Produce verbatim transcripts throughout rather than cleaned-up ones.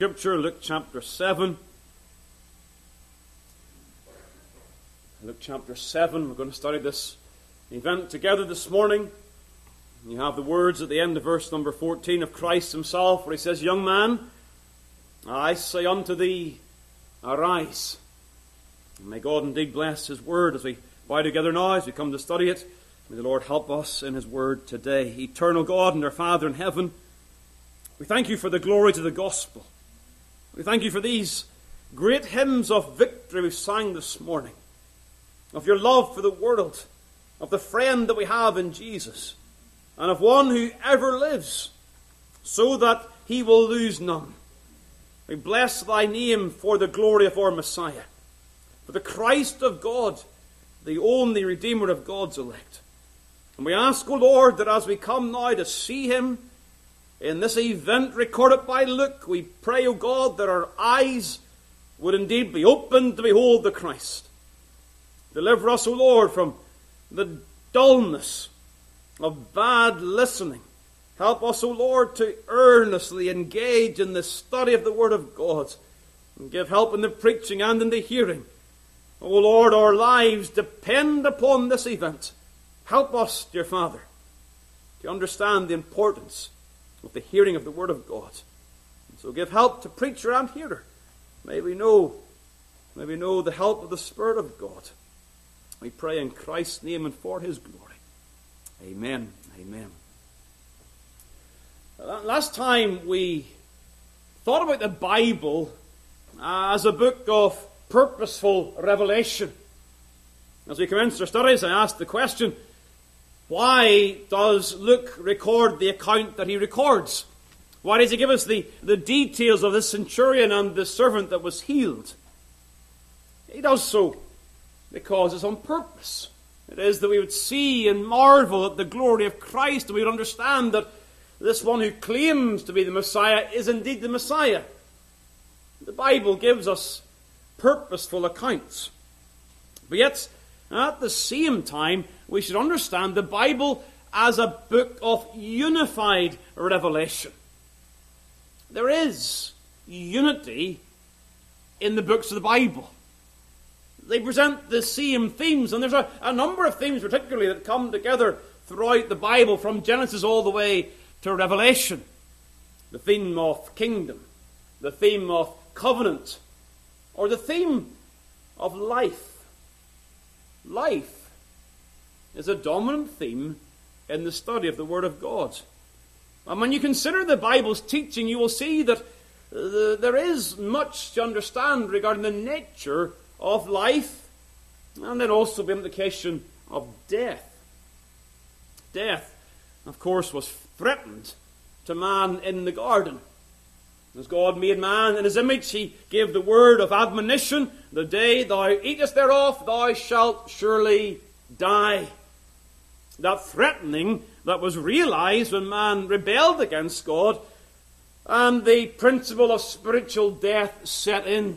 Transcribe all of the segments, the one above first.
Scripture, Luke chapter seven. Luke chapter seven. We're going to study this event together this morning. You have the words at the end of verse number fourteen of Christ himself, where he says, "Young man, I say unto thee, arise." And may God indeed bless his word as we bow together now, as we come to study it. May the Lord help us in his word today. Eternal God and our Father in heaven, we thank you for the glories of the gospel. We thank you for these great hymns of victory we've sang this morning, of your love for the world, of the friend that we have in Jesus, and of one who ever lives, so that he will lose none. We bless thy name for the glory of our Messiah, for the Christ of God, the only Redeemer of God's elect. And we ask, O Lord, that as we come now to see him, in this event recorded by Luke, we pray, O God, that our eyes would indeed be opened to behold the Christ. Deliver us, O Lord, from the dullness of bad listening. Help us, O Lord, to earnestly engage in the study of the Word of God, and give help in the preaching and in the hearing. O Lord, our lives depend upon this event. Help us, dear Father, to understand the importance of the hearing of the Word of God. And so give help to preacher and hearer. May we know, may we know the help of the Spirit of God. We pray in Christ's name and for his glory. Amen. Amen. Last time we thought about the Bible as a book of purposeful revelation. As we commenced our studies, I asked the question, why does Luke record the account that he records? Why does he give us the, the details of the centurion and the servant that was healed? He does so because it's on purpose. It is that we would see and marvel at the glory of Christ, and we would understand that this one who claims to be the Messiah is indeed the Messiah. The Bible gives us purposeful accounts. But yet, at the same time, we should understand the Bible as a book of unified revelation. There is unity in the books of the Bible. They present the same themes, and there's a, a number of themes particularly that come together throughout the Bible, from Genesis all the way to Revelation. The theme of kingdom, the theme of covenant, or the theme of life. Life is a dominant theme in the study of the Word of God. And when you consider the Bible's teaching, you will see that uh, there is much to understand regarding the nature of life, and then also the implication of death. Death, of course, was threatened to man in the garden. As God made man in his image, he gave the word of admonition, "The day thou eatest thereof, thou shalt surely die." That threatening that was realized when man rebelled against God, and the principle of spiritual death set in.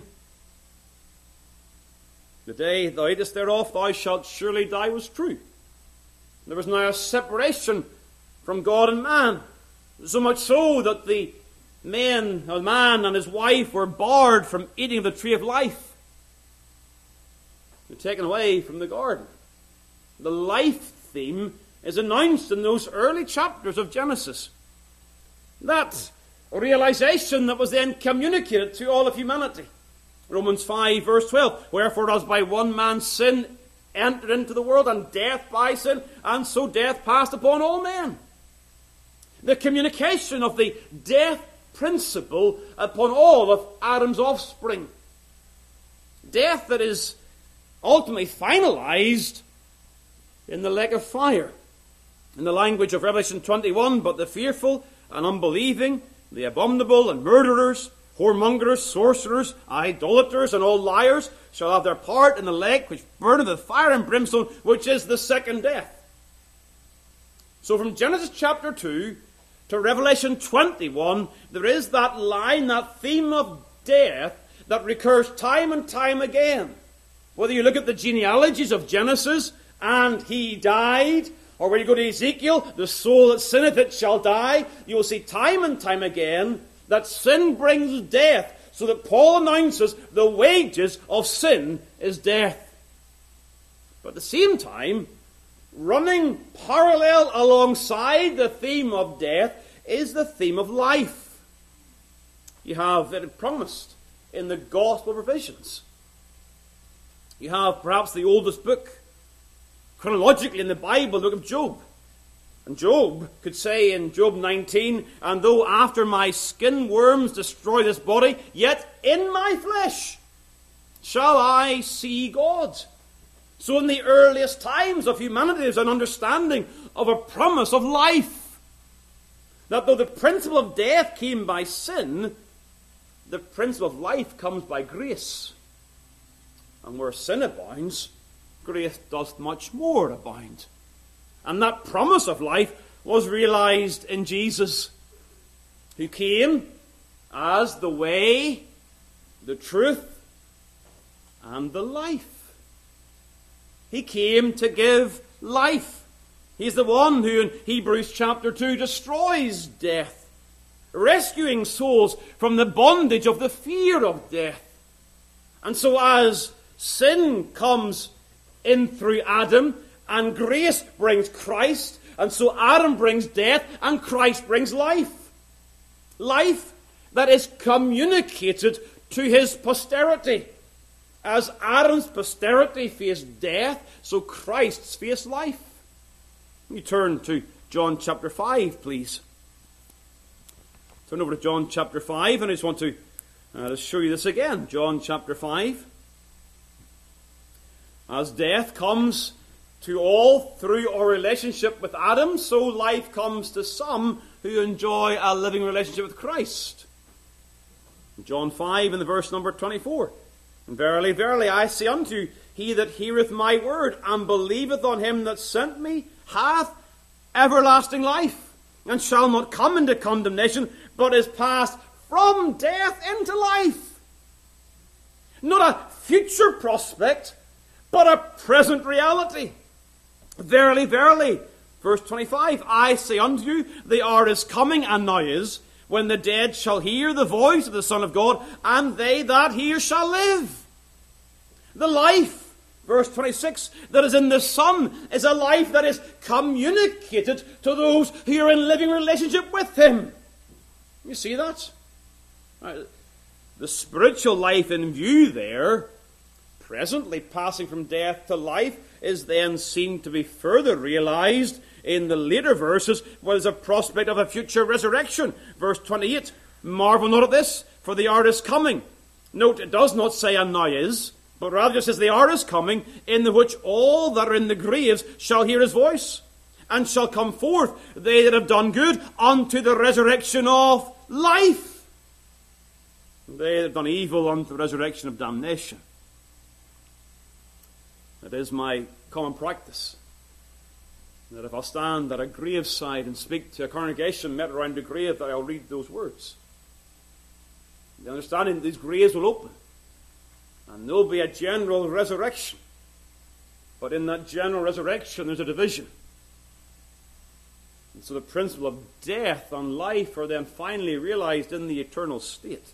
"The day thou eatest thereof, thou shalt surely die" was true. There was now a separation from God and man, so much so that the men, a man and his wife, were barred from eating of the tree of life. They're taken away from the garden. The life theme is announced in those early chapters of Genesis. That realization that was then communicated to all of humanity. Romans five verse twelve, "Wherefore as by one man's sin entered into the world, and death by sin, and so death passed upon all men." The communication of the death principle upon all of Adam's offspring. Death that is ultimately finalized in the lake of fire. In the language of Revelation twenty-one, "But the fearful and unbelieving, the abominable and murderers, whoremongers, sorcerers, idolaters, and all liars shall have their part in the lake which burneth with fire and brimstone, which is the second death." So from Genesis chapter two to Revelation twenty-one, there is that line, that theme of death that recurs time and time again. Whether you look at the genealogies of Genesis, "and he died," or when you go to Ezekiel, "the soul that sinneth it shall die," you will see time and time again that sin brings death, so that Paul announces the wages of sin is death. But at the same time, running parallel alongside the theme of death is the theme of life. You have it promised in the gospel provisions. You have perhaps the oldest book chronologically in the Bible, the book of Job. And Job could say in Job nineteen, "And though after my skin worms destroy this body, yet in my flesh shall I see God." So in the earliest times of humanity, there's an understanding of a promise of life. That though the principle of death came by sin, the principle of life comes by grace. And where sin abounds, grace doth much more abound. And that promise of life was realized in Jesus, who came as the way, the truth, and the life. He came to give life. He's the one who in Hebrews chapter two destroys death, rescuing souls from the bondage of the fear of death. And so as sin comes in through Adam, and grace brings Christ, and so Adam brings death, and Christ brings life. Life that is communicated to his posterity. As Adam's posterity faced death, so Christ's faced life. You turn to John chapter five, please. Turn over to John chapter five, and I just want to uh, just show you this again. John chapter five. As death comes to all through our relationship with Adam, so life comes to some who enjoy a living relationship with Christ. John five in the verse number twenty-four. "And verily, verily, I say unto you, he that heareth my word, and believeth on him that sent me, hath everlasting life, and shall not come into condemnation, but is passed from death into life." Not a future prospect, but a present reality. "Verily, verily," verse twenty-five, "I say unto you, the hour is coming, and now is, when the dead shall hear the voice of the Son of God, and they that hear shall live." The life, verse twenty-six, that is in the Son is a life that is communicated to those who are in living relationship with Him. You see that? The spiritual life in view there, presently passing from death to life, is then seen to be further realized in the later verses, where there's a prospect of a future resurrection. Verse twenty-eight, "Marvel not at this, for the hour is coming." Note, it does not say "and now is," but rather it says the hour is coming, in the which all that are in the graves shall hear his voice, and shall come forth, they that have done good, unto the resurrection of life. They that have done evil, unto the resurrection of damnation. It is my common practice that if I'll stand at a graveside and speak to a congregation met around the grave, that I'll read those words. The understanding that these graves will open, and there will be a general resurrection. But in that general resurrection, there's a division. And so the principle of death and life are then finally realized in the eternal state.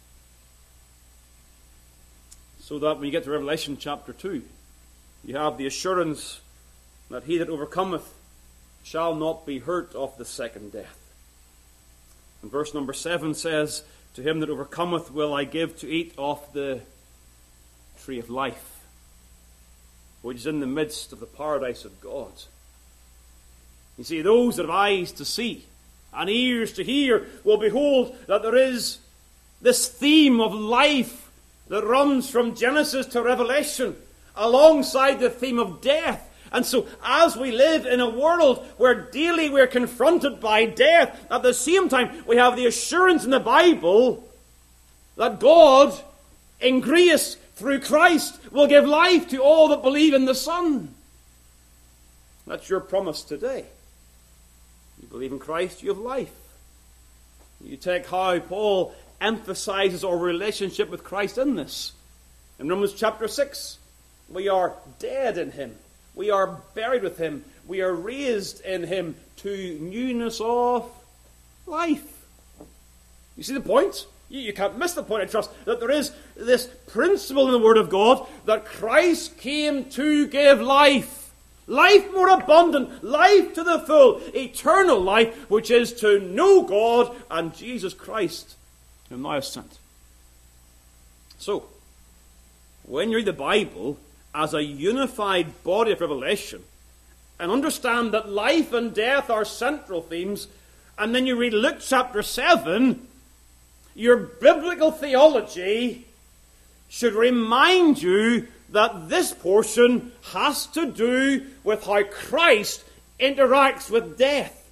So that when you get to Revelation chapter two, you have the assurance that he that overcometh shall not be hurt of the second death. And verse number seven says, "To him that overcometh will I give to eat of the tree of life, which is in the midst of the paradise of God." You see, those that have eyes to see and ears to hear will behold that there is this theme of life that runs from Genesis to Revelation, alongside the theme of death. And so, as we live in a world where daily we're confronted by death, at the same time we have the assurance in the Bible that God, in grace, through Christ, will give life to all that believe in the Son. That's your promise today. You believe in Christ, you have life. You take how Paul emphasizes our relationship with Christ in this. In Romans chapter six, we are dead in Him. We are buried with Him. We are raised in Him to newness of life. You see the point? You, you can't miss the point, I trust, that there is this principle in the Word of God that Christ came to give life. Life more abundant, life to the full, eternal life, which is to know God and Jesus Christ, whom thou hast sent. So, when you read the Bible as a unified body of revelation, and understand that life and death are central themes, and then you read Luke chapter seven, your biblical theology should remind you that this portion has to do with how Christ interacts with death.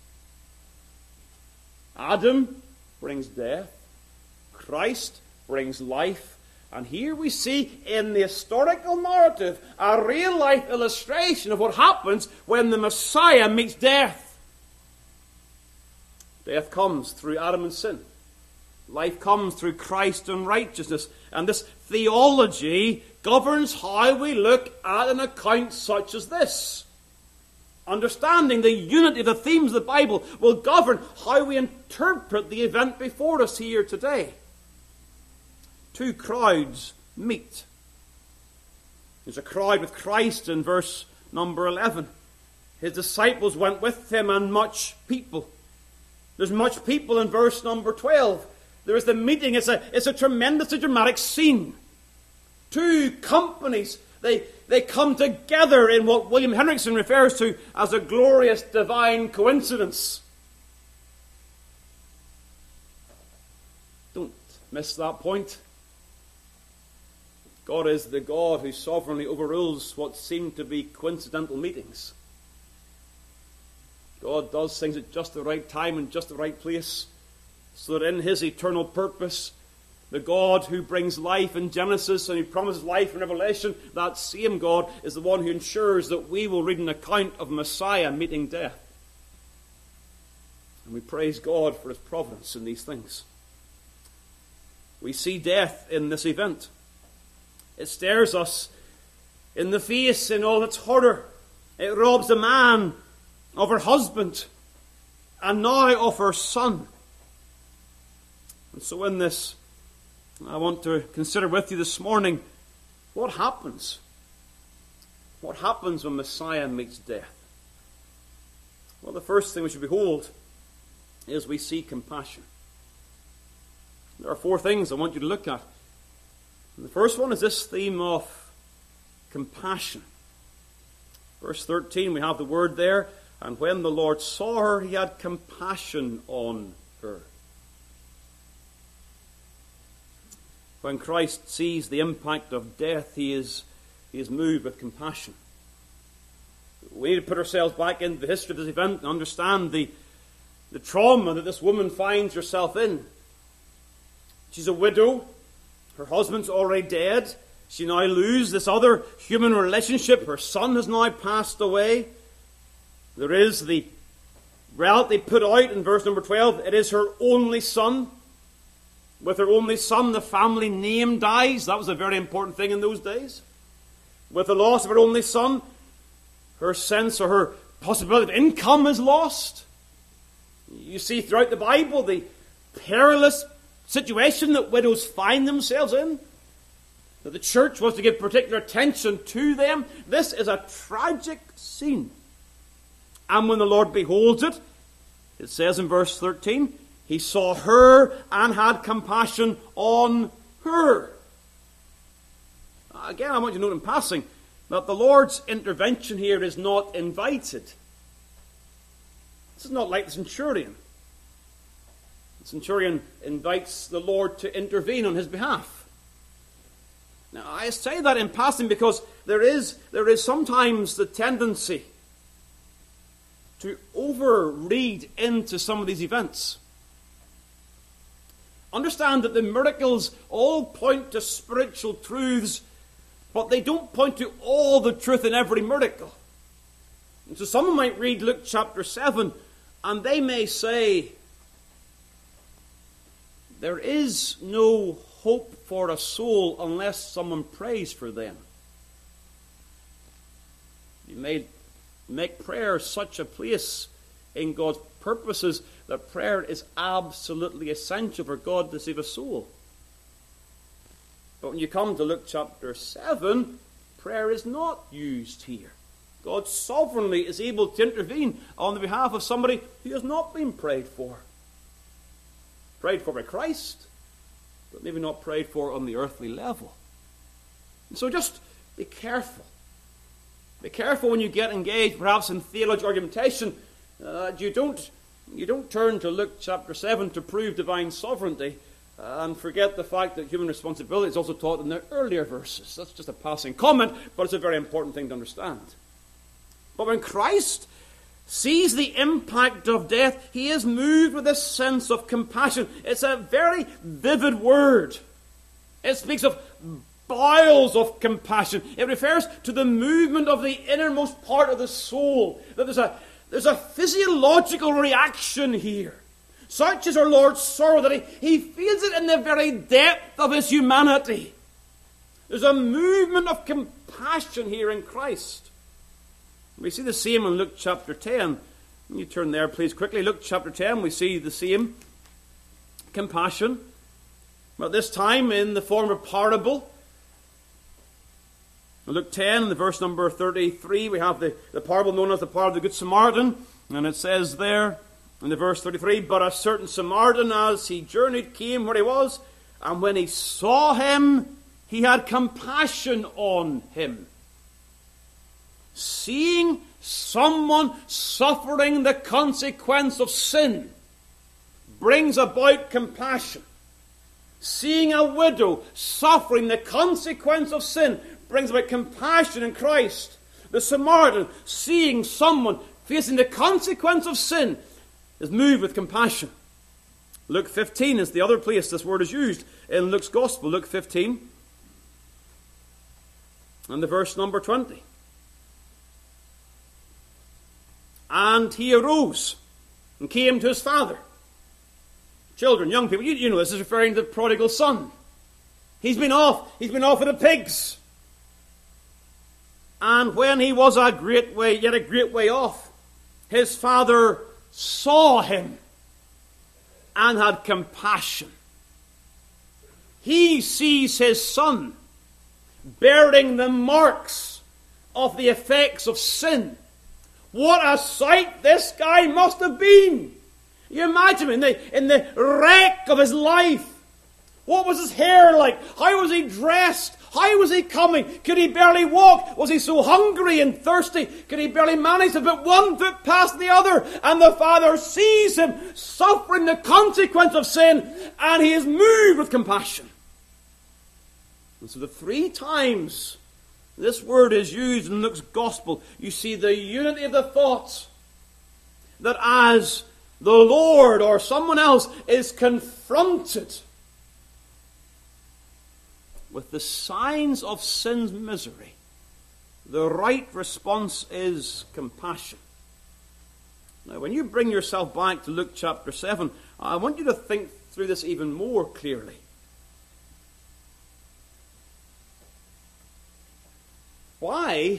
Adam brings death. Christ brings life. And here we see in the historical narrative a real-life illustration of what happens when the Messiah meets death. Death comes through Adam and sin. Life comes through Christ and righteousness. And this theology governs how we look at an account such as this. Understanding the unity of the themes of the Bible will govern how we interpret the event before us here today. Two crowds meet. There's a crowd with Christ in verse number eleven. His disciples went with him and much people. There's much people in verse number twelve. There is the meeting. It's a, it's a tremendously dramatic scene. Two companies, they, they come together in what William Hendrickson refers to as a glorious divine coincidence. Don't miss that point. God is the God who sovereignly overrules what seem to be coincidental meetings. God does things at just the right time and just the right place, so that in his eternal purpose, the God who brings life in Genesis and who promises life in Revelation, that same God is the one who ensures that we will read an account of Messiah meeting death. And we praise God for his providence in these things. We see death in this event. It stares us in the face in all its horror. It robs a man of her husband and now of her son. And so in this, I want to consider with you this morning, what happens? What happens when Messiah meets death? Well, the first thing we should behold is we see compassion. There are four things I want you to look at. And the first one is this theme of compassion. Verse thirteen, we have the word there, and when the Lord saw her, he had compassion on her. When Christ sees the impact of death, he is, he is moved with compassion. We need to put ourselves back into the history of this event and understand the, the trauma that this woman finds herself in. She's a widow. Her husband's already dead. She now loses this other human relationship. Her son has now passed away. There is the reality put out in verse number twelve. It is her only son. With her only son, the family name dies. That was a very important thing in those days. With the loss of her only son, her sense or her possibility of income is lost. You see throughout the Bible the perilous situation that widows find themselves in, that the church was to give particular attention to them. This is a tragic scene. And when the Lord beholds it, it says in verse thirteen, he saw her and had compassion on her. Again, I want you to note in passing that the Lord's intervention here is not invited. This is not like the centurion. The centurion invites the Lord to intervene on his behalf. Now, I say that in passing because there is, there is sometimes the tendency to overread into some of these events. Understand that the miracles all point to spiritual truths, but they don't point to all the truth in every miracle. And so someone might read Luke chapter seven, and they may say, there is no hope for a soul unless someone prays for them. You may make prayer such a place in God's purposes that prayer is absolutely essential for God to save a soul. But when you come to Luke chapter seven, prayer is not used here. God sovereignly is able to intervene on the behalf of somebody who has not been prayed for. Prayed for by Christ, but maybe not prayed for on the earthly level. And so just be careful. Be careful when you get engaged, perhaps in theological argumentation, uh, you don't you don't turn to Luke chapter seven to prove divine sovereignty uh, and forget the fact that human responsibility is also taught in the earlier verses. That's just a passing comment, but it's a very important thing to understand. But when Christ sees the impact of death, he is moved with a sense of compassion. It's a very vivid word. It speaks of bowels of compassion. It refers to the movement of the innermost part of the soul. That there's a, there's a physiological reaction here. Such is our Lord's sorrow that he, he feels it in the very depth of his humanity. There's a movement of compassion here in Christ. We see the same in Luke chapter ten. You turn there, please, quickly. Luke chapter ten, we see the same compassion. But this time in the form of parable. In Luke ten, in the verse number thirty-three, we have the, the parable known as the parable of the Good Samaritan. And it says there in the verse thirty-three, but a certain Samaritan, as he journeyed, came where he was, and when he saw him, he had compassion on him. Seeing someone suffering the consequence of sin brings about compassion. Seeing a widow suffering the consequence of sin brings about compassion in Christ. The Samaritan, seeing someone facing the consequence of sin, is moved with compassion. Luke fifteen is the other place this word is used in Luke's Gospel. Luke fifteen and the verse number twenty. And he arose and came to his father. Children, young people, you, you know this is referring to the prodigal son. He's been off. He's been off with the pigs. And when he was a great way, yet a great way off, his father saw him and had compassion. He sees his son bearing the marks of the effects of sin. What a sight this guy must have been. You imagine him in the, in the wreck of his life. What was his hair like? How was he dressed? How was he coming? Could he barely walk? Was he so hungry and thirsty? Could he barely manage to put one foot past the other? And the father sees him suffering the consequence of sin, and he is moved with compassion. And so the three times this word is used in Luke's Gospel, you see the unity of the thoughts. That as the Lord or someone else is confronted with the signs of sin's misery, the right response is compassion. Now, when you bring yourself back to Luke chapter seven, I want you to think through this even more clearly. Why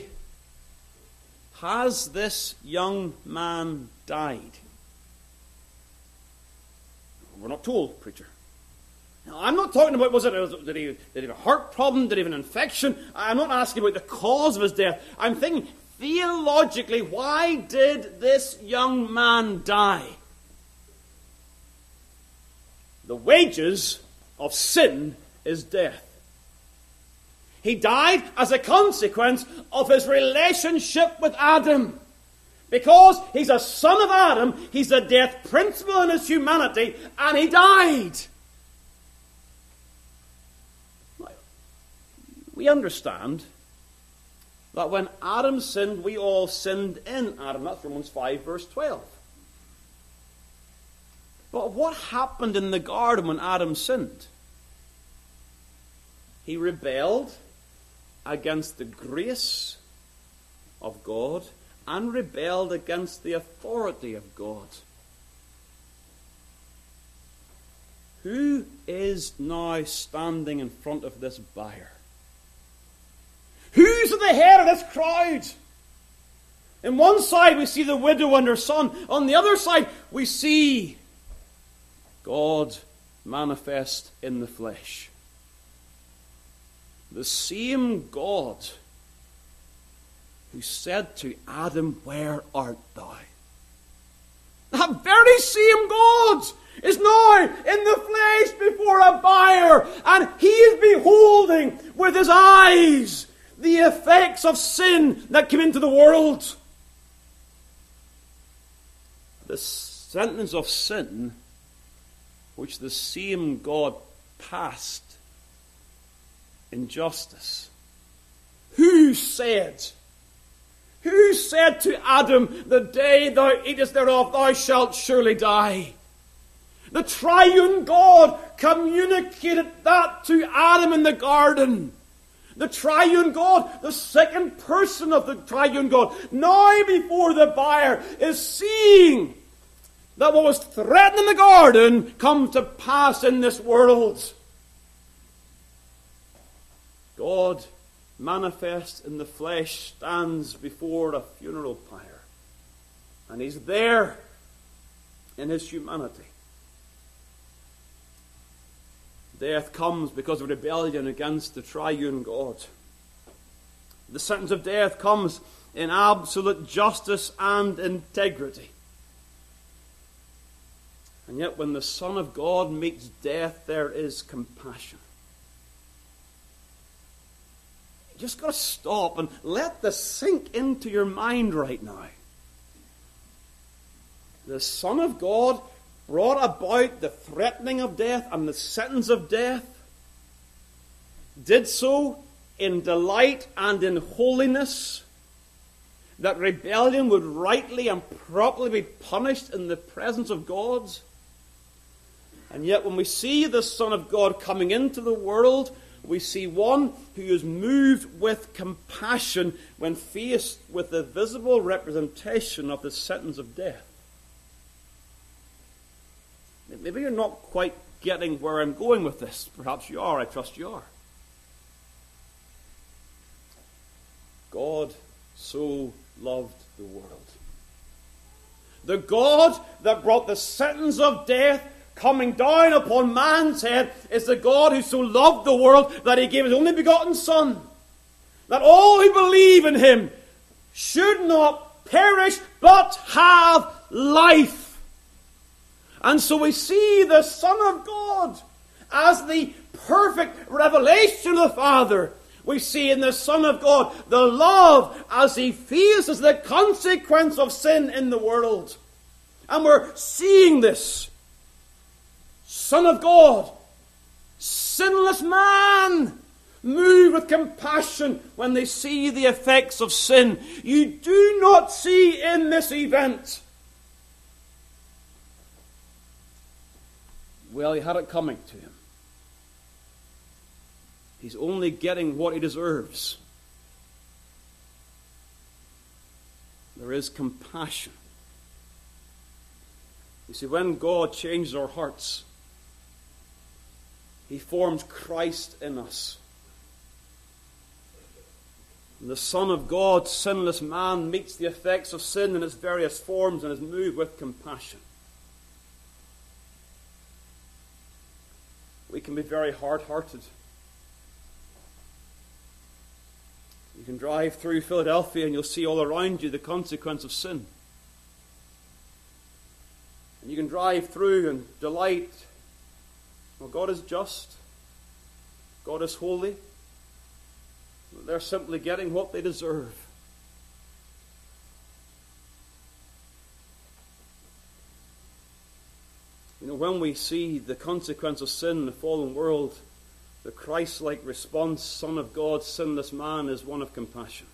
has this young man died? We're not told, preacher. Now, I'm not talking about, was it, did he, did he have a heart problem? Did he have an infection? I'm not asking about the cause of his death. I'm thinking, theologically, why did this young man die? The wages of sin is death. He died as a consequence of his relationship with Adam. Because he's a son of Adam, he's the death principle in his humanity, and he died. We understand that when Adam sinned, we all sinned in Adam. That's Romans five, verse twelve. But what happened in the garden when Adam sinned? He rebelled against the grace of God and rebelled against the authority of God. Who is now standing in front of this buyer? Who's at the head of this crowd? In one side we see the widow and her son. On the other side we see God manifest in the flesh. The same God who said to Adam, "Where art thou?" That very same God is now in the flesh before a buyer, and he is beholding with his eyes the effects of sin that came into the world. The sentence of sin which the same God passed in justice. Who said, who said to Adam, "The day thou eatest thereof, thou shalt surely die"? The triune God communicated that to Adam in the garden. The triune God, the second person of the triune God, now before the buyer, is seeing that what was threatened in the garden come to pass in this world. God, manifest in the flesh, stands before a funeral pyre. And he's there in his humanity. Death comes because of rebellion against the triune God. The sentence of death comes in absolute justice and integrity. And yet when the Son of God meets death, there is compassion. You just got to stop and let this sink into your mind right now. The Son of God brought about the threatening of death and the sentence of death, did so in delight and in holiness, that rebellion would rightly and properly be punished in the presence of God. And yet when we see the Son of God coming into the world, we see one who is moved with compassion when faced with the visible representation of the sentence of death. Maybe you're not quite getting where I'm going with this. Perhaps you are. I trust you are. God so loved the world. The God that brought the sentence of death coming down upon man's head is the God who so loved the world that he gave his only begotten Son, that all who believe in him should not perish but have life. And so we see the Son of God as the perfect revelation of the Father. We see in the Son of God the love as he faces the consequence of sin in the world. And we're seeing this. Son of God, sinless man, move with compassion when they see the effects of sin. You do not see in this event, well, he had it coming to him. He's only getting what he deserves. There is compassion. You see, when God changes our hearts, he forms Christ in us. And the Son of God, sinless man, meets the effects of sin in its various forms and is moved with compassion. We can be very hard-hearted. You can drive through Philadelphia and you'll see all around you the consequence of sin. And you can drive through and delight. Well, God is just. God is holy. They're simply getting what they deserve. You know, when we see the consequence of sin in the fallen world, the Christ-like response, Son of God, sinless man, is one of compassion.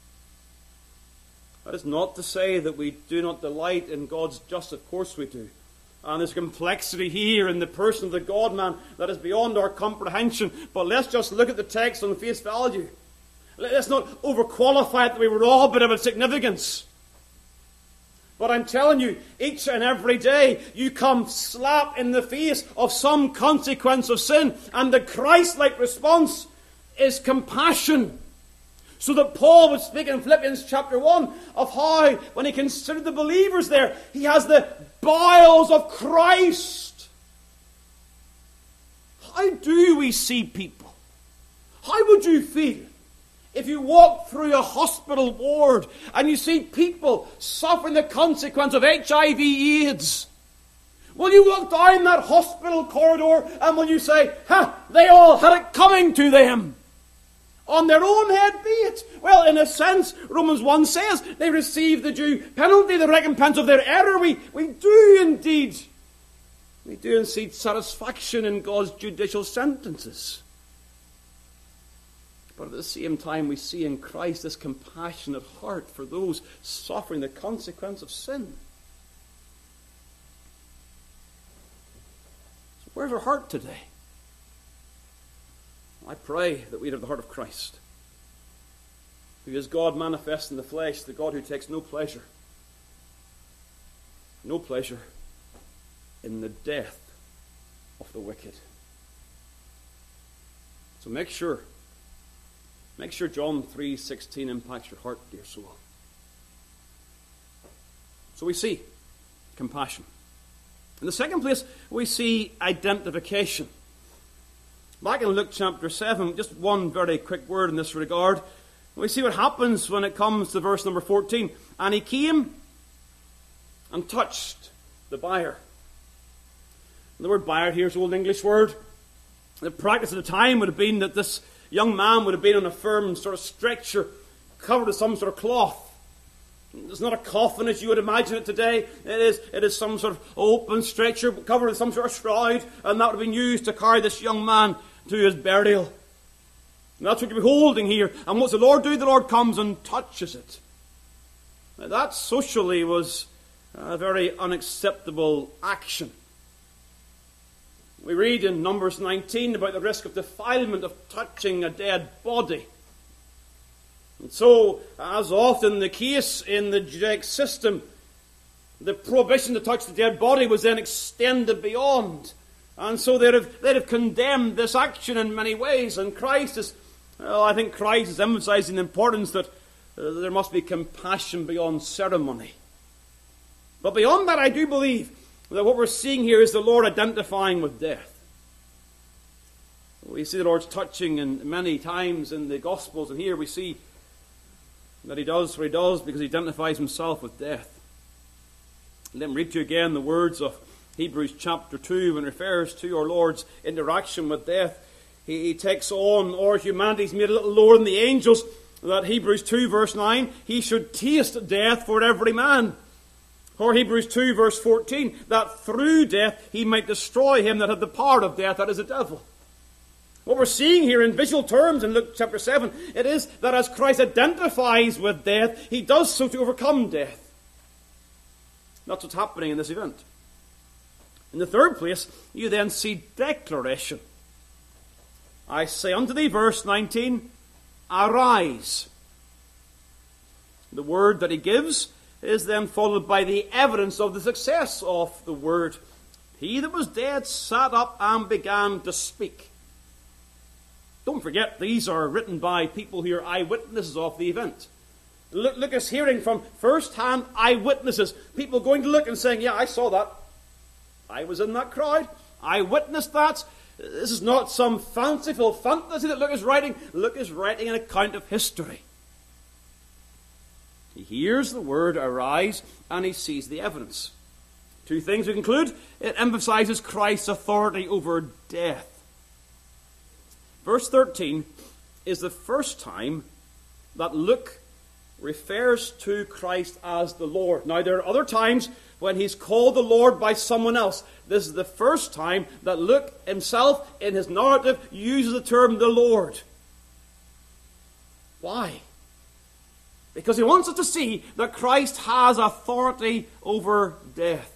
That is not to say that we do not delight in God's justice. Of course we do. And there's complexity here in the person of the God-man that is beyond our comprehension. But let's just look at the text on face value. Let's not overqualify it that we rob it of its significance. But I'm telling you, each and every day you come slap in the face of some consequence of sin, and the Christ-like response is compassion. So that Paul would speak in Philippians chapter one of how, when he considered the believers there, he has the bowels of Christ. How do we see people? How would you feel if you walk through a hospital ward and you see people suffering the consequence of H I V AIDS? Will you walk down that hospital corridor and will you say, ha, they all had it coming to them? On their own head be it. Well, in a sense, Romans one says they receive the due penalty, the recompense of their error. We, we do indeed. We do indeed satisfaction in God's judicial sentences. But at the same time, we see in Christ this compassionate heart for those suffering the consequence of sin. So where's our heart today? I pray that we'd have the heart of Christ, who is God manifest in the flesh, the God who takes no pleasure, no pleasure in the death of the wicked. So make sure, make sure John three sixteen impacts your heart, dear soul. So we see compassion. In the second place, we see identification. Back in Luke chapter seven, just one very quick word in this regard. We see what happens when it comes to verse number fourteen. And he came and touched the bier. The word bier here is an old English word. The practice at the time would have been that this young man would have been on a firm sort of stretcher, covered with some sort of cloth. It's not a coffin as you would imagine it today. It is, it is some sort of open stretcher covered with some sort of shroud, and that would have been used to carry this young man to his burial. And that's what you're beholding here. And what's the Lord do? The Lord comes and touches it. Now that socially was a very unacceptable action. We read in Numbers nineteen about the risk of defilement of touching a dead body. And so, as often the case in the Judaic system, the prohibition to touch the dead body was then extended beyond. And so they'd have, they'd have condemned this action in many ways. And Christ is, well, I think Christ is emphasizing the importance that uh, there must be compassion beyond ceremony. But beyond that, I do believe that what we're seeing here is the Lord identifying with death. We see the Lord's touching in many times in the Gospels, and here we see that he does what he does because he identifies himself with death. Let me read to you again the words of Hebrews chapter two when it refers to our Lord's interaction with death. He, he takes on our humanity. He's made a little lower than the angels. That Hebrews two verse nine, he should taste death for every man. Or Hebrews two verse fourteen, that through death he might destroy him that had the power of death, that is the devil. What we're seeing here in visual terms in Luke chapter seven, it is that as Christ identifies with death, he does so to overcome death. That's what's happening in this event. In the third place, you then see declaration. I say unto thee, verse nineteen, arise. The word that he gives is then followed by the evidence of the success of the word. He that was dead sat up and began to speak. Don't forget, these are written by people who are eyewitnesses of the event. Look, look us hearing from first-hand eyewitnesses. People going to look and saying, yeah, I saw that. I was in that crowd. I witnessed that. This is not some fanciful fantasy that Luke is writing. Luke is writing an account of history. He hears the word arise and he sees the evidence. Two things we conclude. It emphasizes Christ's authority over death. Verse thirteen is the first time that Luke refers to Christ as the Lord. Now, there are other times when he's called the Lord by someone else. This is the first time that Luke himself, in his narrative, uses the term the Lord. Why? Because he wants us to see that Christ has authority over death.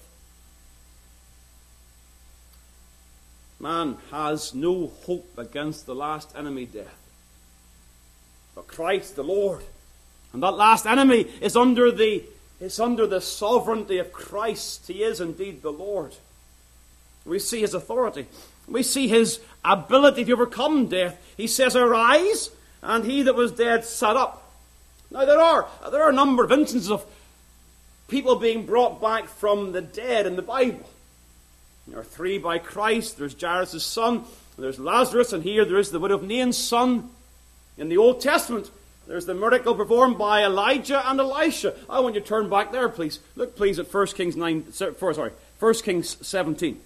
Man has no hope against the last enemy, death. But Christ, the Lord, and that last enemy is under the is under the sovereignty of Christ. He is indeed the Lord. We see his authority. We see his ability to overcome death. He says, arise, and he that was dead sat up. Now there are, there are a number of instances of people being brought back from the dead in the Bible. There are three by Christ. There's Jairus' son, there's Lazarus, and here there is the widow of Nain's son. In the Old Testament, there's the miracle performed by Elijah and Elisha. I want you to turn back there, please. Look, please, at First Kings nine. Sorry, First Kings seventeen.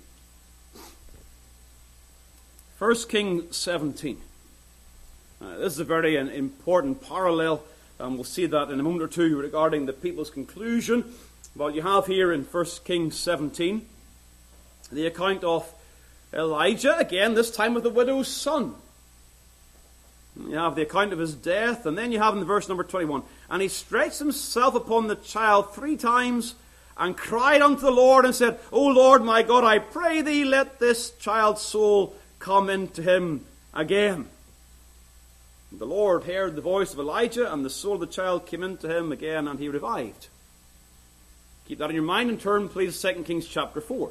First Kings seventeen. Uh, this is a very uh, important parallel, and we'll see that in a moment or two regarding the people's conclusion. But you have here in First Kings seventeen the account of Elijah, again, this time with the widow's son. You have the account of his death, and then you have in the verse number twenty-one, and he stretched himself upon the child three times, and cried unto the Lord, and said, O Lord my God, I pray thee, let this child's soul come into him again. And the Lord heard the voice of Elijah, and the soul of the child came into him again, and he revived. Keep that in your mind, and turn, please, to Second Kings chapter four.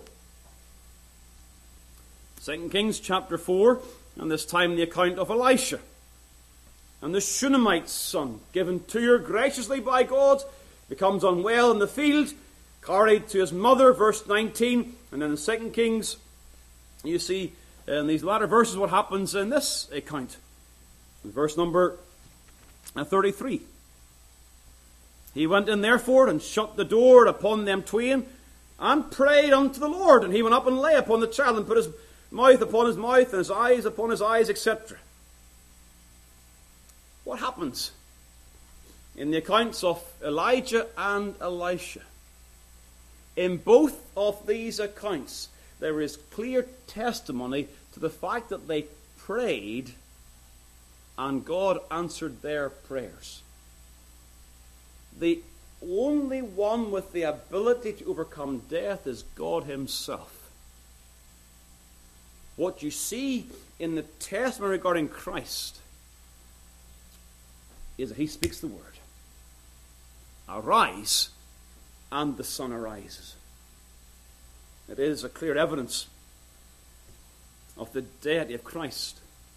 Second Kings chapter four, and this time the account of Elisha. And the Shunammite's son, given to her graciously by God, becomes unwell in the field, carried to his mother, verse nineteen. And then in Second Kings, you see in these latter verses what happens in this account. In verse number thirty-three. He went in therefore and shut the door upon them twain, and prayed unto the Lord. And he went up and lay upon the child, and put his mouth upon his mouth, and his eyes upon his eyes, et cetera. What happens in the accounts of Elijah and Elisha? In both of these accounts, there is clear testimony to the fact that they prayed and God answered their prayers. The only one with the ability to overcome death is God himself. What you see in the testimony regarding Christ is that he speaks the word. Arise, and the sun arises. It is a clear evidence of the deity of Christ.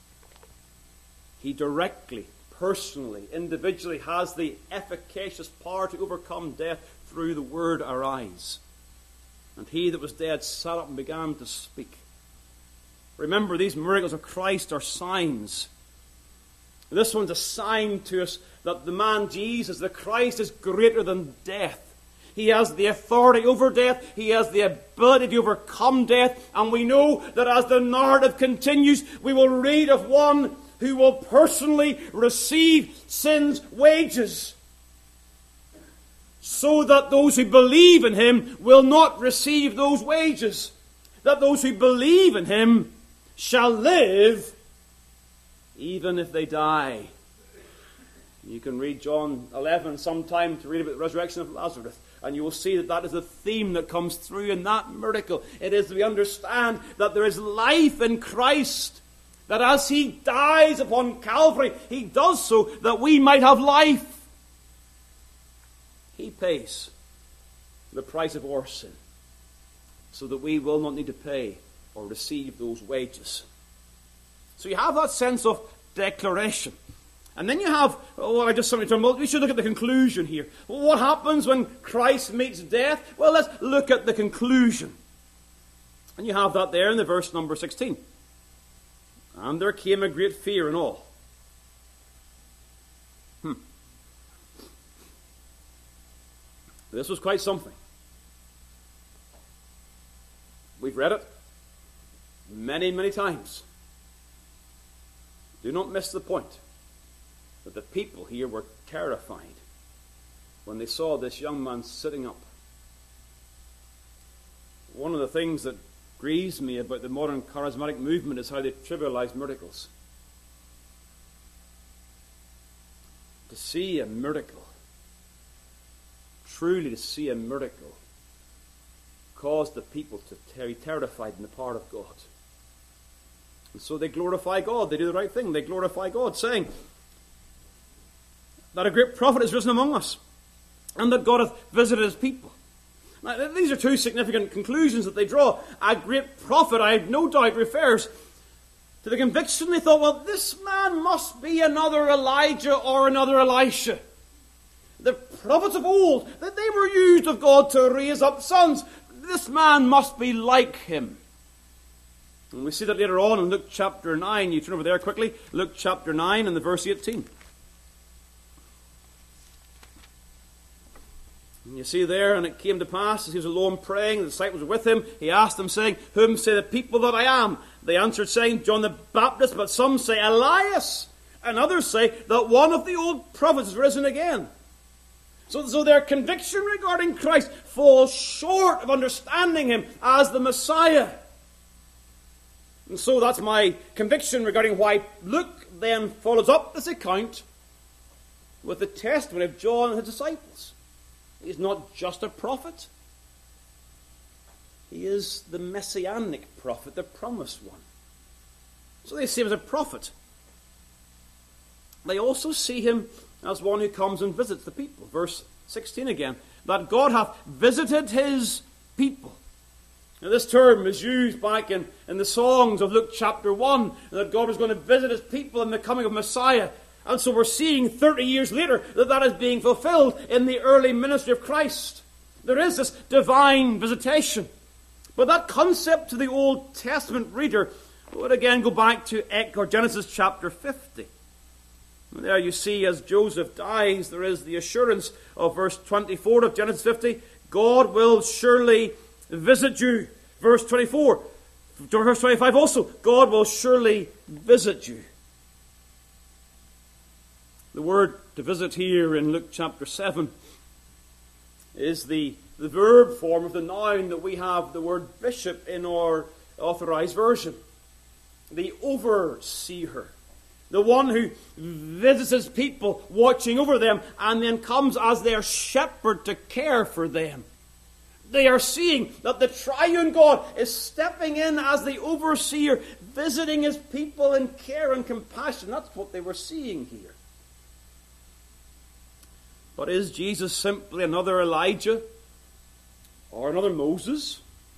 He directly, personally, individually has the efficacious power to overcome death through the word arise. And he that was dead sat up and began to speak. Remember, these miracles of Christ are signs. This one's a sign to us that the man Jesus, the Christ, is greater than death. He has the authority over death. He has the ability to overcome death. And we know that as the narrative continues, we will read of one who will personally receive sin's wages, so that those who believe in him will not receive those wages. That those who believe in him shall live even if they die. You can read John eleven sometime to read about the resurrection of Lazarus, and you will see that that is the theme that comes through in that miracle. It is that we understand that there is life in Christ, that as he dies upon Calvary, he does so that we might have life. He pays the price of our sin, so that we will not need to pay or receive those wages. So you have that sense of declaration. And then you have, oh, I just something to well, we should look at the conclusion here. Well, what happens when Christ meets death? Well, let's look at the conclusion. And you have that there in the verse number sixteen. And there came a great fear in all. Hmm. This was quite something. We've read it many, many times. Do not miss the point that the people here were terrified when they saw this young man sitting up. One of the things that grieves me about the modern charismatic movement is how they trivialize miracles. To see a miracle, truly to see a miracle, caused the people to be terrified in the power of God. And so they glorify God. They do the right thing. They glorify God, saying that a great prophet is risen among us, and that God hath visited his people. Now, these are two significant conclusions that they draw. A great prophet, I have no doubt, refers to the conviction they thought, well, this man must be another Elijah or another Elisha. The prophets of old, that they were used of God to raise up sons. This man must be like him. And we see that later on in Luke chapter nine. You turn over there quickly. Luke chapter nine and the verse eighteen. And you see there, and it came to pass, as he was alone praying, the disciples were with him, he asked them, saying, Whom say the people that I am? They answered, saying, John the Baptist, but some say Elias, and others say that one of the old prophets is risen again. So, so their conviction regarding Christ falls short of understanding him as the Messiah. And so that's my conviction regarding why Luke then follows up this account with the testimony of John and his disciples. He's not just a prophet. He is the messianic prophet, the promised one. So they see him as a prophet. They also see him as one who comes and visits the people. Verse sixteen again. That God hath visited his people. Now this term is used back in, in the songs of Luke chapter one. That God was going to visit his people in the coming of Messiah. And so we're seeing thirty years later that that is being fulfilled in the early ministry of Christ. There is this divine visitation. But that concept to the Old Testament reader would again go back to or Genesis chapter fifty. And there you see as Joseph dies, there is the assurance of verse twenty-four of Genesis fifty. God will surely visit you. Verse twenty-four. Verse twenty-five also. God will surely visit you. The word to visit here in Luke chapter seven is the, the verb form of the noun that we have the word bishop in our authorized version. The overseer. The one who visits his people, watching over them, and then comes as their shepherd to care for them. They are seeing that the triune God is stepping in as the overseer, visiting his people in care and compassion. That's what they were seeing here. But is Jesus simply another Elijah or another Moses?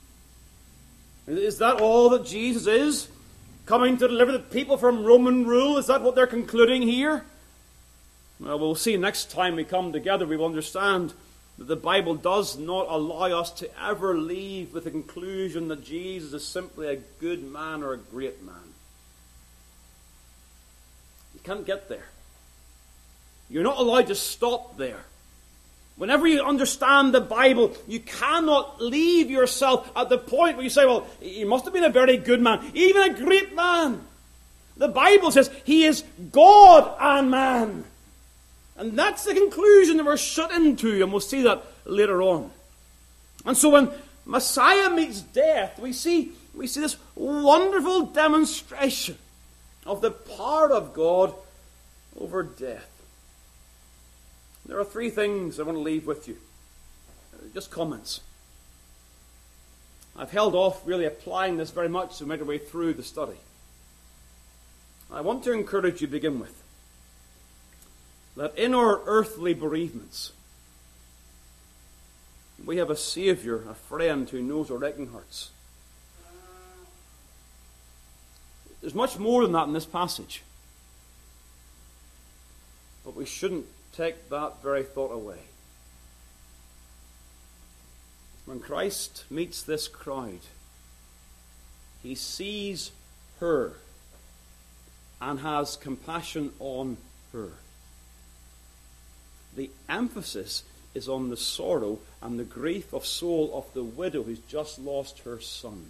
Is that all that Jesus is? Coming to deliver the people from Roman rule? Is that what they're concluding here? Well, we'll see next time we come together. We will understand that the Bible does not allow us to ever leave with the conclusion that Jesus is simply a good man or a great man. You can't get there. You're not allowed to stop there. Whenever you understand the Bible, you cannot leave yourself at the point where you say, well, he must have been a very good man, even a great man. The Bible says he is God and man. And that's the conclusion that we're shut into, and we'll see that later on. And so when Messiah meets death, we see, we see this wonderful demonstration of the power of God over death. There are three things I want to leave with you. Just comments. I've held off really applying this very much to make our way through the study. I want to encourage you to begin with that in our earthly bereavements, we have a Saviour, a friend who knows our aching hearts. There's much more than that in this passage. But we shouldn't take that very thought away. When Christ meets this crowd, he sees her and has compassion on her. The emphasis is on the sorrow and the grief of soul of the widow who's just lost her son.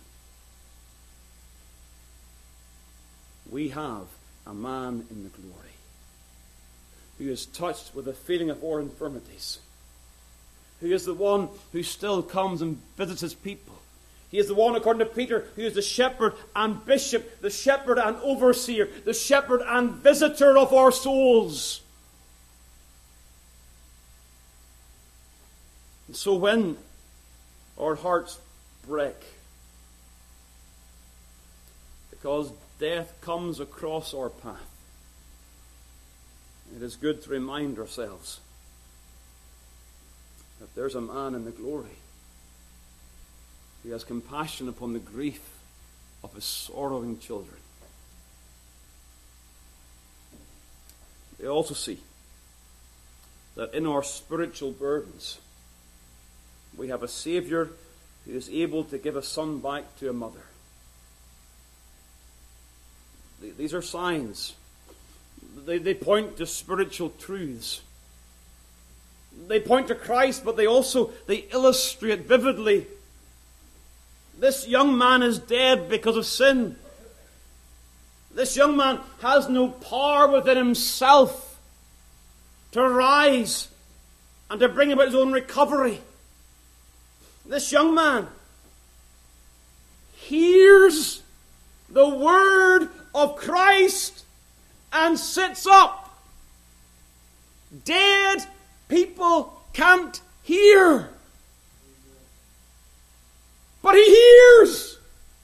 We have a man in the glory who is touched with a feeling of our infirmities, who is the one who still comes and visits his people. He is the one, according to Peter, who is the shepherd and bishop, the shepherd and overseer, the shepherd and visitor of our souls. And so when our hearts break, because death comes across our path, it is good to remind ourselves that there's a man in the glory who has compassion upon the grief of his sorrowing children. we also see that in our spiritual burdens, we have a Savior who is able to give a son back to a mother. These are signs. They, they point to spiritual truths. They point to Christ, but they also they illustrate vividly. This young man is dead because of sin. This young man has no power within himself to rise and to bring about his own recovery. This young man hears the word of Christ and sits up. Dead people can't hear. But he hears.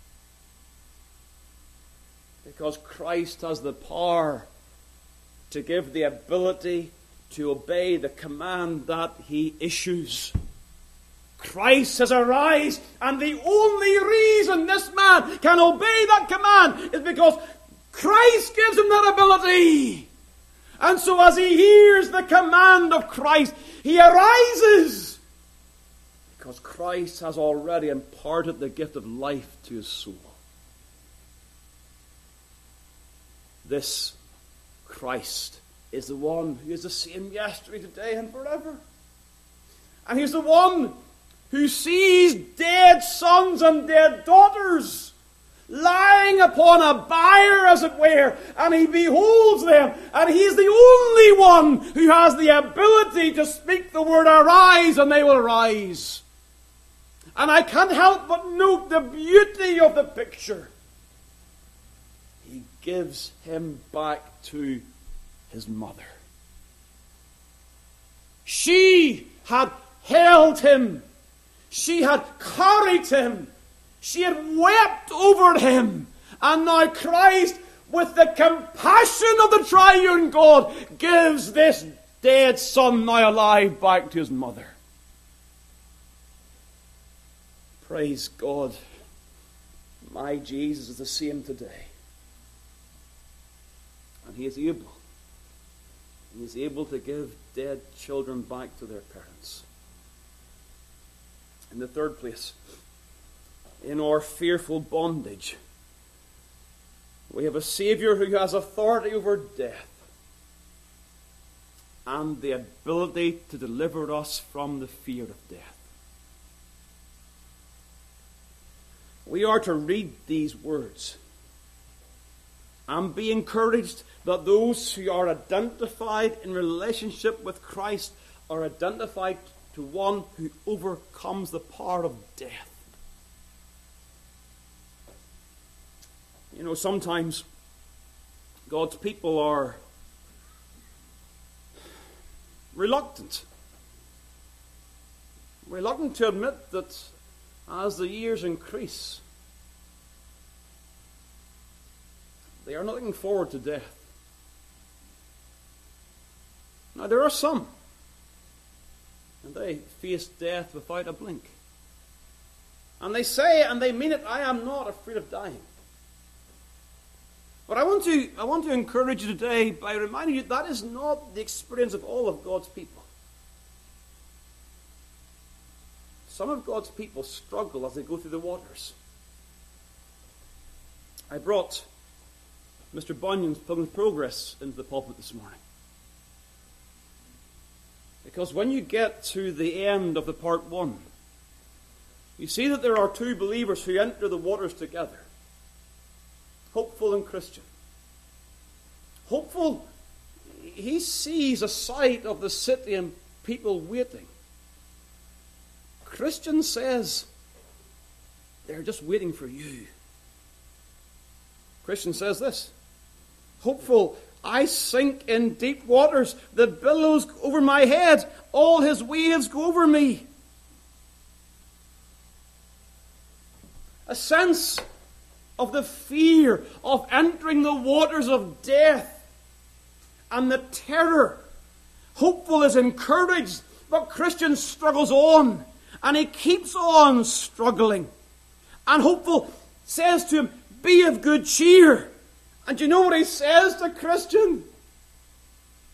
Because Christ has the power to give the ability to obey the command that he issues. Christ says, arise, and the only reason this man can obey that command is because Christ gives him that ability. And so as he hears the command of Christ, he arises. Because Christ has already imparted the gift of life to his soul. This Christ is the one who is the same yesterday, today, and forever. And he's the one who sees dead sons and dead daughters lying upon a bier, as it were, and he beholds them, and he's the only one who has the ability to speak the word arise, and they will rise. And I can't help but note the beauty of the picture. He gives him back to his mother. She had held him. She had carried him. She had wept over him. And now Christ, with the compassion of the triune God, gives this dead son, now alive, back to his mother. Praise God. My Jesus is the same today. And he is able. He is able to give dead children back to their parents. In the third place, in our fearful bondage, we have a Savior who has authority over death and the ability to deliver us from the fear of death. We are to read these words and be encouraged that those who are identified in relationship with Christ are identified to one who overcomes the power of death. You know, sometimes God's people are reluctant. Reluctant to admit that as the years increase, they are not looking forward to death. Now, there are some, and they face death without a blink. And they say, and they mean it, I am not afraid of dying. But I want to, I want to encourage you today by reminding you that is not the experience of all of God's people. Some of God's people struggle as they go through the waters. I brought Mister Bunyan's Pilgrim's Progress into the pulpit this morning. Because when you get to the end of the part one, you see that there are two believers who enter the waters together. Hopeful and Christian. Hopeful, he sees a sight of the city and people waiting. Christian says, they're just waiting for you. Christian says this, hopeful, I sink in deep waters, the billows go over my head, all his waves go over me. A sense of the fear of entering the waters of death and the terror. Hopeful is encouraged, but Christian struggles on, and he keeps on struggling. And hopeful says to him, be of good cheer. And you know what he says to Christian?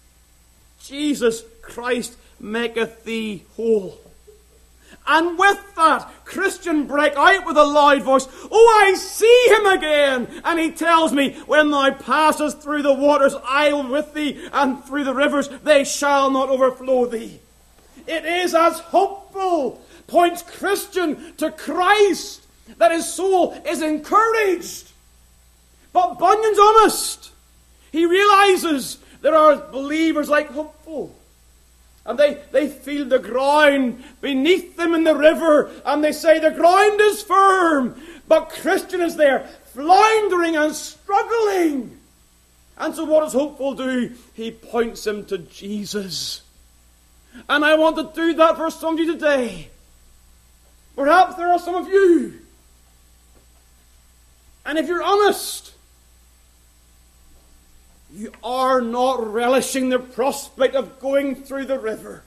Jesus Christ maketh thee whole. And with that, Christian break out with a loud voice, oh, I see him again. And he tells me, when thou passest through the waters, I will with thee, and through the rivers, they shall not overflow thee. It is as hopeful, points Christian to Christ, that his soul is encouraged. But Bunyan's honest. He realizes there are believers like Hopeful. And they, they feel the ground beneath them in the river. And they say the ground is firm. But Christian is there, floundering and struggling. And so what does Hopeful do? He points him to Jesus. And I want to do that for some of you today. Perhaps there are some of you. And if you're honest, you are not relishing the prospect of going through the river.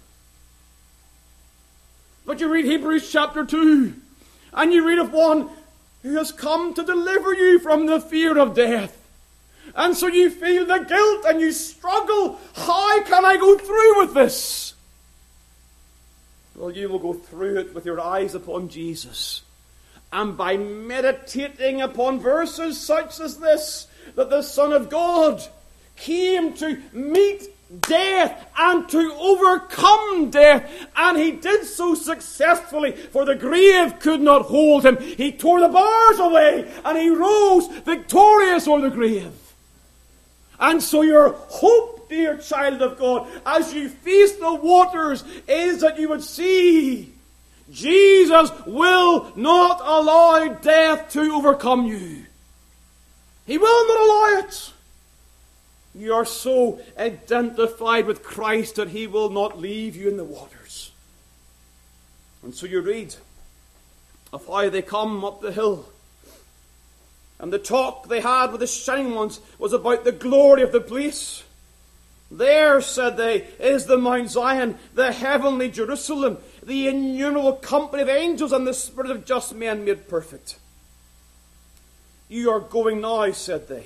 But you read Hebrews chapter two, and you read of one who has come to deliver you from the fear of death. And so you feel the guilt and you struggle. How can I go through with this? Well, you will go through it with your eyes upon Jesus. And by meditating upon verses such as this, that the Son of God came to meet death and to overcome death. And he did so successfully, for the grave could not hold him. He tore the bars away and he rose victorious over the grave. And so your hope, dear child of God, as you face the waters, is that you would see Jesus will not allow death to overcome you. He will not allow it. You are so identified with Christ that he will not leave you in the waters. And so you read of how they come up the hill. And the talk they had with the shining ones was about the glory of the place. There, said they, is the Mount Zion, the heavenly Jerusalem, the innumerable company of angels and the spirit of just men made perfect. You are going now, said they,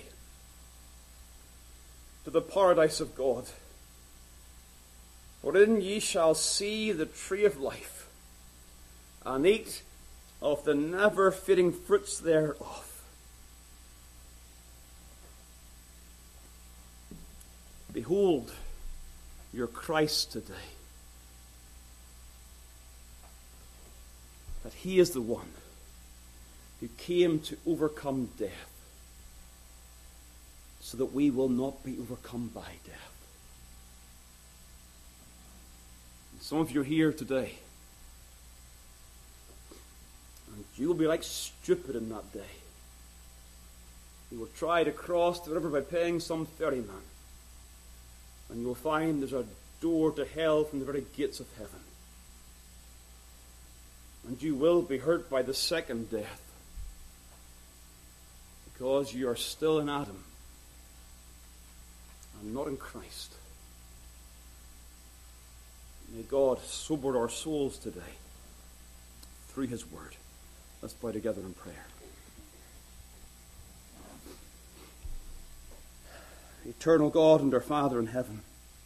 to the paradise of God. Wherein ye shall see the tree of life, and eat of the never-fading fruits thereof. Behold your Christ today. That he is the one who came to overcome death, so that we will not be overcome by death. And some of you are here today, and you will be like stupid in that day. You will try to cross the river by paying some ferryman, and you will find there's a door to hell from the very gates of heaven. And you will be hurt by the second death, because you are still in Adam and not in Christ. May God sober our souls today through his word. Let's bow together in prayer. Eternal God and our Father in heaven,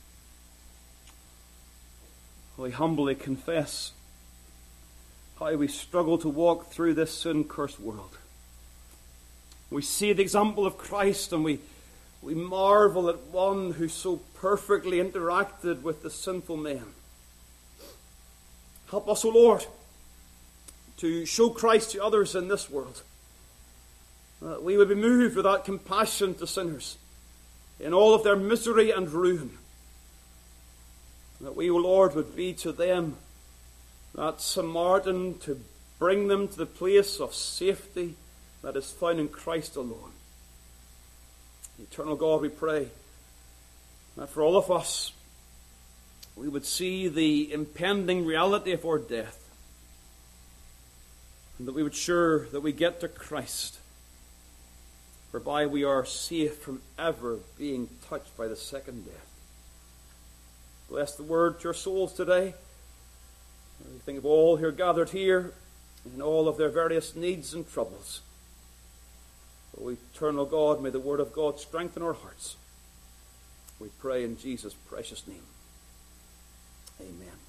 we humbly confess how we struggle to walk through this sin-cursed world. We see the example of Christ, and we, we marvel at one who so perfectly interacted with the sinful men. Help us, O Lord, to show Christ to others in this world, that we would be moved with that compassion to sinners in all of their misery and ruin. That we, O Lord, would be to them that Samaritan to bring them to the place of safety that is found in Christ alone. Eternal God, we pray that for all of us, we would see the impending reality of our death, and that we would sure that we get to Christ, whereby we are safe from ever being touched by the second death. Bless the word to your souls today. We think of all who are gathered here in all of their various needs and troubles. O eternal God, may the word of God strengthen our hearts. We pray in Jesus' precious name. Amen.